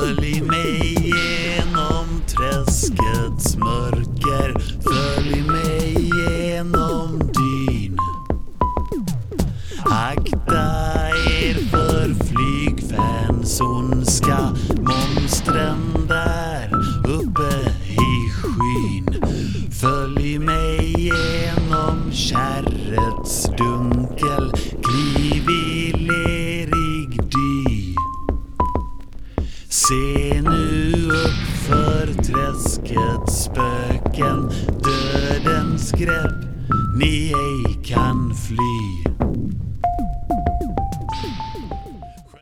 Följ mig genom träskets mörker, följ mig genom dyn. Akta er för flygfans ondska, monstren där uppe i skyn. Följ mig genom kärrets dunkel, kliv i lerig dy. Se nu upp för träskets spöken, dödens grepp ni ej kan fly.